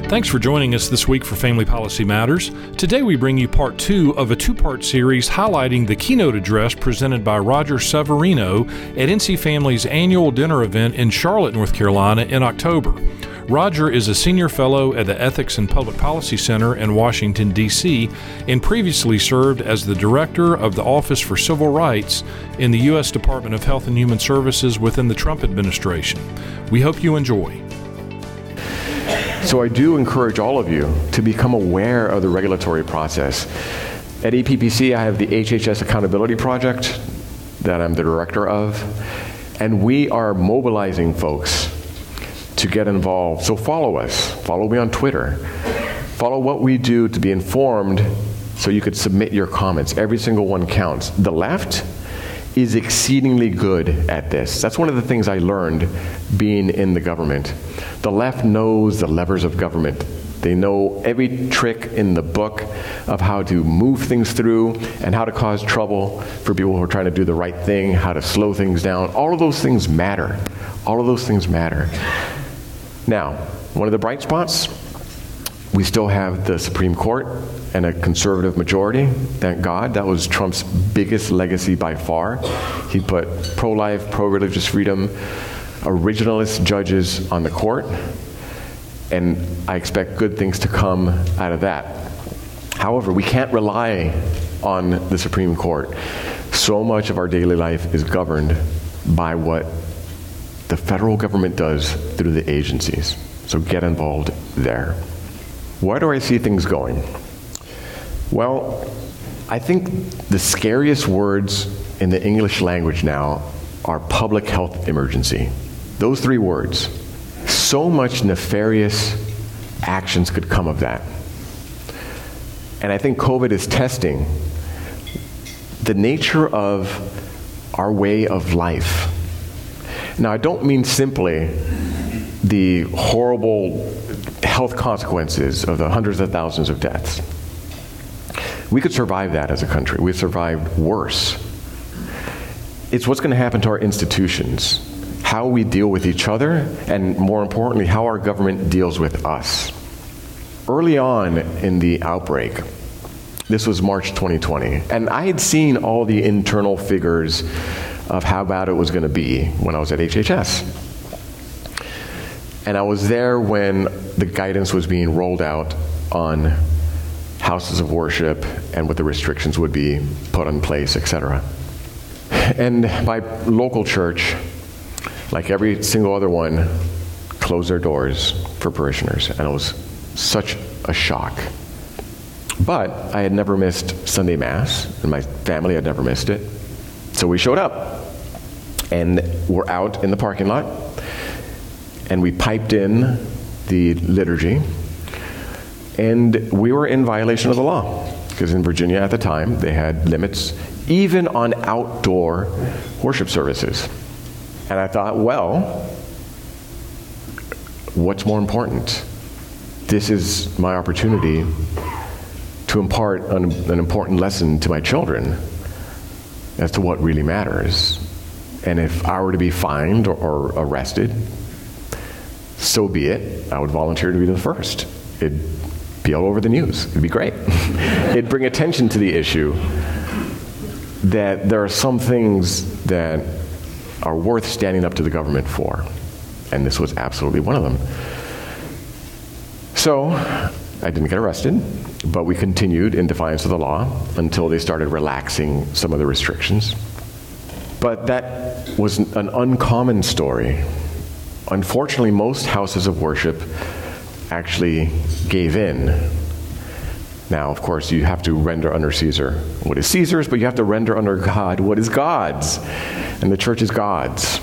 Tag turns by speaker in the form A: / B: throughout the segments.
A: Thanks for joining us this week for Family Policy Matters. Today we bring you part 2 of a 2-part series highlighting the keynote address presented by Roger Severino at NC Family's annual dinner event in Charlotte, North Carolina in October. Roger is a senior fellow at the Ethics and Public Policy Center in Washington, D.C., and previously served as the director of the Office for Civil Rights in the U.S. Department of Health and Human Services within the Trump administration. We hope you enjoy.
B: So I do encourage all of you to become aware of the regulatory process. At EPPC, I have the HHS Accountability Project that I'm the director of, and we are mobilizing folks to get involved. So follow us. Follow me on Twitter. Follow what we do to be informed so you could submit your comments. Every single one counts. The left is exceedingly good at this. That's one of the things I learned being in the government. The left knows the levers of government. They know every trick in the book of how to move things through and how to cause trouble for people who are trying to do the right thing, how to slow things down. All of those things matter. All of those things matter. Now, one of the bright spots, we still have the Supreme Court and a conservative majority. Thank God. That was Trump's biggest legacy by far. He put pro-life, pro-religious freedom, originalist judges on the court, and I expect good things to come out of that. However, we can't rely on the Supreme Court. So much of our daily life is governed by what the federal government does through the agencies. So get involved there. Where do I see things going? Well, I think the scariest words in the English language now are public health emergency. Those 3 words. So much nefarious actions could come of that. And I think COVID is testing the nature of our way of life. Now, I don't mean simply the horrible health consequences of the hundreds of thousands of deaths. We could survive that as a country. We've survived worse. It's what's going to happen to our institutions, how we deal with each other, and more importantly, how our government deals with us. Early on in the outbreak, this was March 2020, and I had seen all the internal figures of how bad it was going to be when I was at HHS. And I was there when the guidance was being rolled out on houses of worship and what the restrictions would be put in place, etc. And my local church, like every single other one, closed their doors for parishioners, and it was such a shock. But I had never missed Sunday Mass, and my family had never missed it. So we showed up, and we're out in the parking lot, and we piped in the liturgy, and we were in violation of the law, because in Virginia at the time, they had limits even on outdoor worship services. And I thought, well, what's more important? This is my opportunity to impart an important lesson to my children as to what really matters. And if I were to be fined or arrested, so be it. I would volunteer to be the first. It'd be all over the news. It'd be great. It'd bring attention to the issue that there are some things that are worth standing up to the government for. And this was absolutely one of them. So I didn't get arrested, but we continued in defiance of the law until they started relaxing some of the restrictions. But that was an uncommon story. Unfortunately, most houses of worship actually gave in. Now, of course, you have to render under Caesar what is Caesar's, but you have to render under God what is God's. And the church is God's.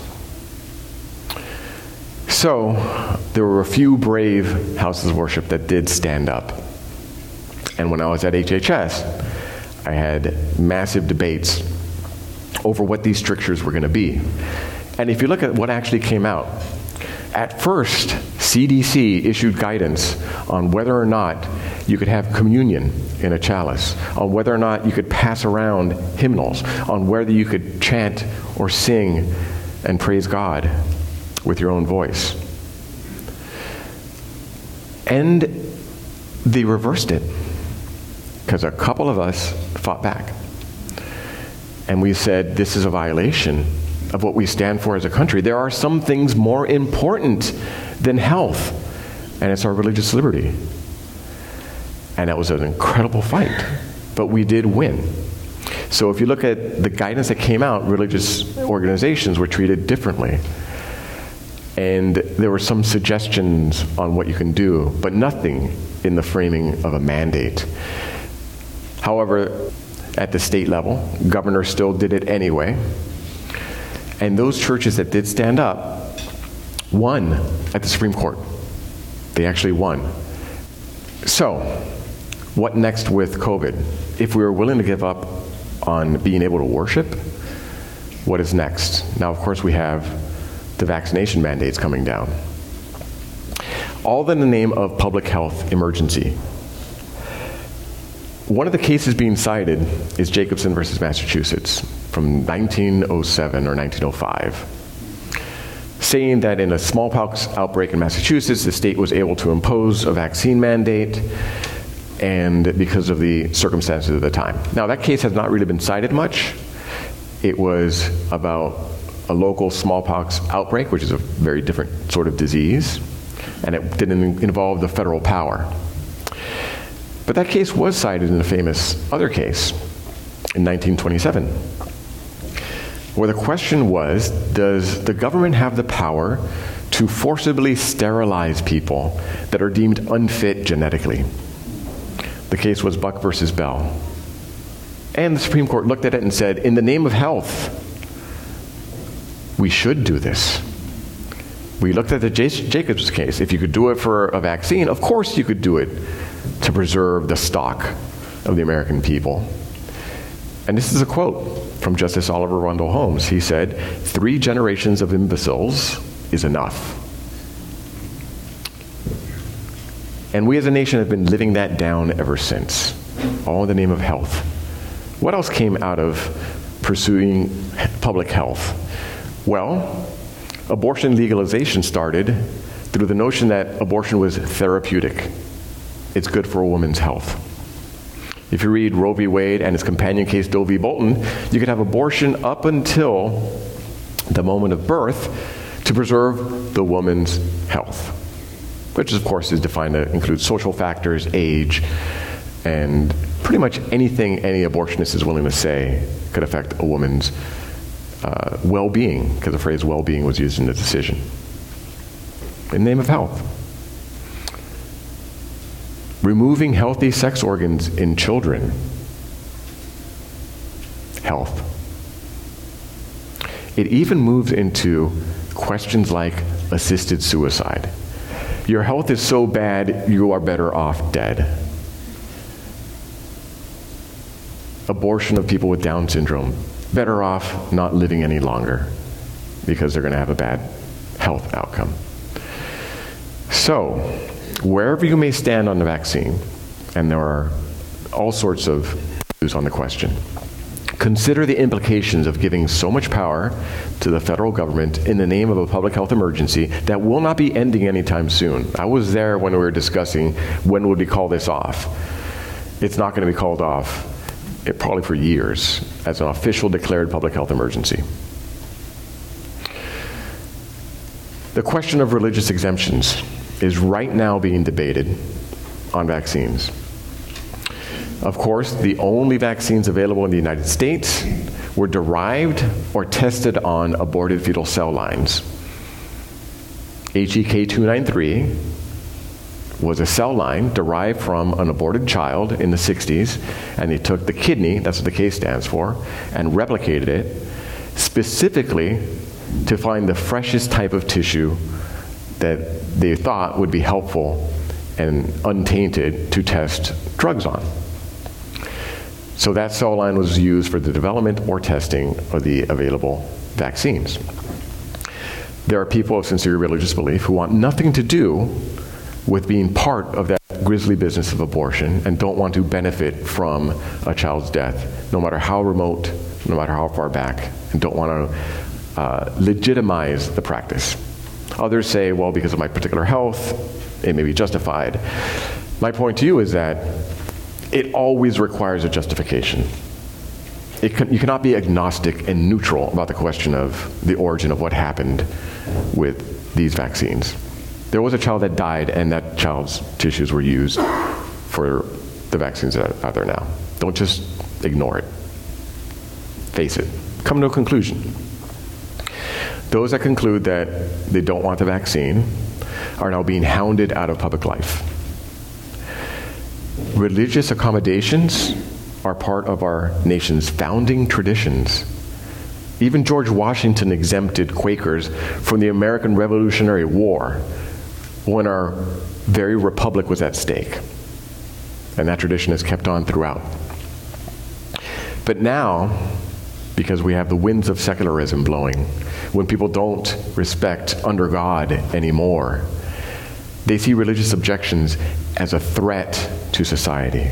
B: So, there were a few brave houses of worship that did stand up. And when I was at HHS, I had massive debates over what these strictures were going to be. And if you look at what actually came out, at first, CDC issued guidance on whether or not you could have communion in a chalice, on whether or not you could pass around hymnals, on whether you could chant or sing and praise God with your own voice. And they reversed it because a couple of us fought back. And we said, this is a violation of what we stand for as a country. There are some things more important than health, and it's our religious liberty. And that was an incredible fight, but we did win. So if you look at the guidance that came out, religious organizations were treated differently. And there were some suggestions on what you can do, but nothing in the framing of a mandate. However, at the state level, governors still did it anyway. And those churches that did stand up won at the Supreme Court. They actually won. So, what next with COVID? If we were willing to give up on being able to worship, what is next? Now, of course, we have the vaccination mandates coming down. All in the name of public health emergency. One of the cases being cited is Jacobson versus Massachusetts from 1907 or 1905, saying that in a smallpox outbreak in Massachusetts, the state was able to impose a vaccine mandate and because of the circumstances of the time. Now, that case has not really been cited much. It was about a local smallpox outbreak, which is a very different sort of disease, and it didn't involve the federal power. But that case was cited in a famous other case in 1927, where the question was, does the government have the power to forcibly sterilize people that are deemed unfit genetically? The case was Buck versus Bell. And the Supreme Court looked at it and said, in the name of health, we should do this. We looked at the Jacobs case. If you could do it for a vaccine, of course you could do it to preserve the stock of the American people. And this is a quote from Justice Oliver Wendell Holmes. He said, 3 generations of imbeciles is enough. And we as a nation have been living that down ever since, all in the name of health. What else came out of pursuing public health? Well, abortion legalization started through the notion that abortion was therapeutic. It's good for a woman's health. If you read Roe v. Wade and its companion case, Doe v. Bolton, you could have abortion up until the moment of birth to preserve the woman's health, which of course is defined to include social factors, age, and pretty much anything any abortionist is willing to say could affect a woman's well-being, because the phrase well-being was used in the decision. In the name of health. Removing healthy sex organs in children. Health. It even moves into questions like assisted suicide. Your health is so bad, you are better off dead. Abortion of people with Down syndrome. Better off not living any longer because they're going to have a bad health outcome. So, wherever you may stand on the vaccine, and there are all sorts of views on the question, consider the implications of giving so much power to the federal government in the name of a public health emergency that will not be ending anytime soon. I was there when we were discussing when would we call this off. It's not going to be called off probably for years as an official declared public health emergency. The question of religious exemptions is right now being debated on vaccines. Of course, the only vaccines available in the United States were derived or tested on aborted fetal cell lines. HEK293 was a cell line derived from an aborted child in the 60s, and they took the kidney, that's what the K stands for, and replicated it specifically to find the freshest type of tissue that they thought would be helpful and untainted to test drugs on. So that cell line was used for the development or testing of the available vaccines. There are people of sincere religious belief who want nothing to do with being part of that grisly business of abortion and don't want to benefit from a child's death, no matter how remote, no matter how far back, and don't want to legitimize the practice. Others say, well, because of my particular health, it may be justified. My point to you is that it always requires a justification. You cannot be agnostic and neutral about the question of the origin of what happened with these vaccines. There was a child that died, and that child's tissues were used for the vaccines that are out there now. Don't just ignore it. Face it. Come to a conclusion. Those that conclude that they don't want the vaccine are now being hounded out of public life. Religious accommodations are part of our nation's founding traditions. Even George Washington exempted Quakers from the American Revolutionary War when our very republic was at stake. And that tradition is kept on throughout. But now, because we have the winds of secularism blowing, when people don't respect under God anymore, they see religious objections as a threat to society.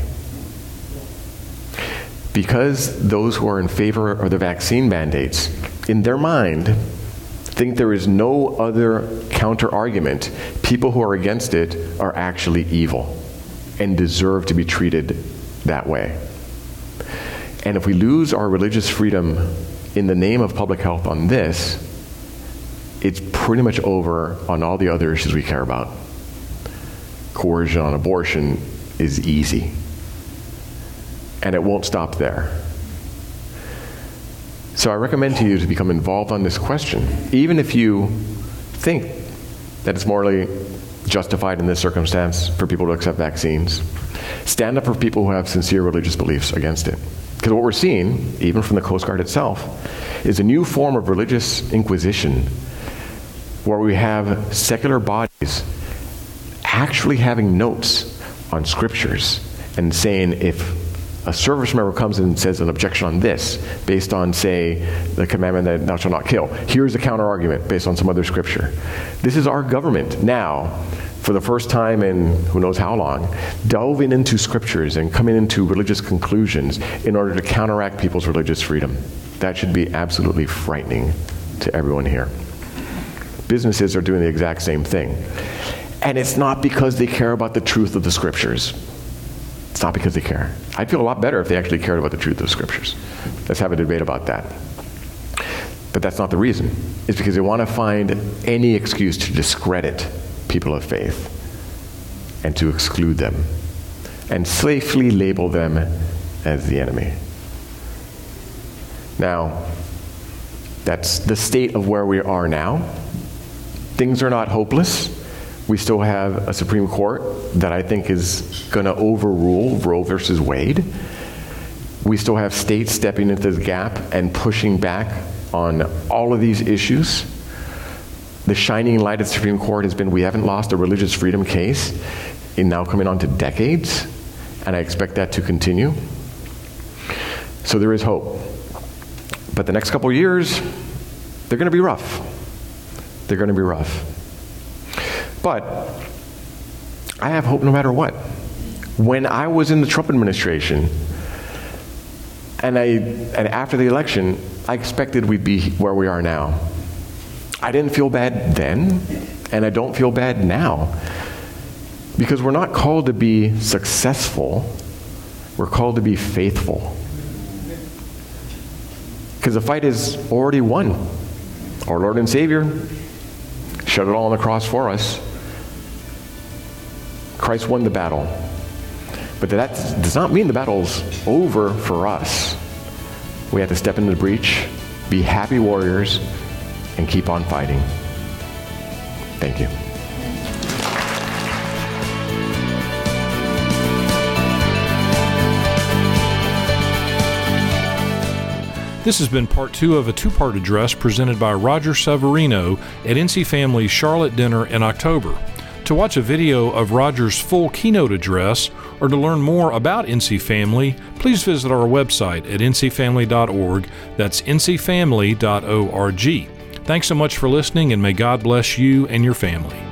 B: Because those who are in favor of the vaccine mandates, in their mind, think there is no other counter-argument, people who are against it are actually evil and deserve to be treated that way. And if we lose our religious freedom in the name of public health on this, it's pretty much over on all the other issues we care about. Coercion on abortion is easy. And it won't stop there. So I recommend to you to become involved on this question, even if you think that it's morally justified in this circumstance for people to accept vaccines. Stand up for people who have sincere religious beliefs against it. Because what we're seeing, even from the Coast Guard itself, is a new form of religious inquisition where we have secular bodies actually having notes on scriptures and saying if a service member comes in and says an objection on this based on, say, the commandment that thou shalt not kill, here's a counter-argument based on some other scripture. This is our government now, for the first time in who knows how long, delving into scriptures and coming into religious conclusions in order to counteract people's religious freedom. That should be absolutely frightening to everyone here. Businesses are doing the exact same thing. And it's not because they care about the truth of the scriptures. It's not because they care. I'd feel a lot better if they actually cared about the truth of the scriptures. Let's have a debate about that. But that's not the reason. It's because they want to find any excuse to discredit people of faith and to exclude them and safely label them as the enemy. Now, that's the state of where we are now. Things are not hopeless. We still have a Supreme Court that I think is going to overrule Roe versus Wade. We still have states stepping into the gap and pushing back on all of these issues. The shining light of the Supreme Court has been we haven't lost a religious freedom case in now coming on to decades, and I expect that to continue. So there is hope. But the next couple of years, they're going to be rough. They're going to be rough. But I have hope no matter what. When I was in the Trump administration, and after the election, I expected we'd be where we are now. I didn't feel bad then, and I don't feel bad now. Because we're not called to be successful, we're called to be faithful. Because the fight is already won. Our Lord and Savior shed it all on the cross for us. Christ won the battle. But that does not mean the battle's over for us. We have to step into the breach, be happy warriors, and keep on fighting. Thank you.
A: This has been part 2 of a 2-part address presented by Roger Severino at NC Family's Charlotte dinner in October. To watch a video of Roger's full keynote address or to learn more about NC Family, please visit our website at ncfamily.org. That's ncfamily.org. Thanks so much for listening, and may God bless you and your family.